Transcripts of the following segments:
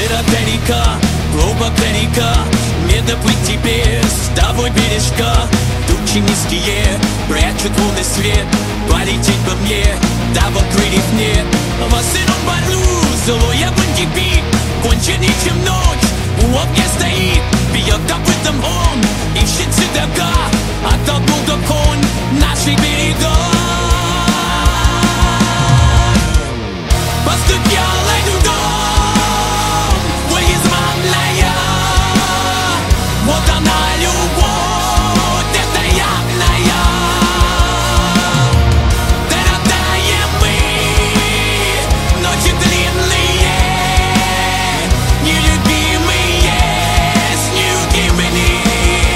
Широка река, глубока река, не доплыть тебе с тобой бережка. Тучи низкие прячут лунный свет, полететь по мне, да вот крыльев нет. В осеннем полю злой огонь кипит, конче ничем ночь у огня стоит. Бьет копытом он, ищет цветока, оттолкнул до конь наших берегов. Поступила дудом, выездная, вот она любовь, это явная. Дорогая мы, ночи длинные, нелюбимые, снюгимые.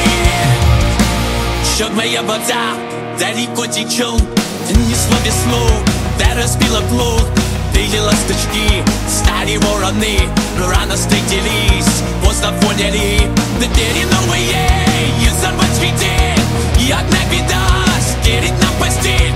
Черная вода далеко течет, несло весну, да разбила плод. Били ласточки, стали вороны, рано встретились, поздно поняли. Двери новые, и взорвать хотеть, и одна беда, стереть на постель.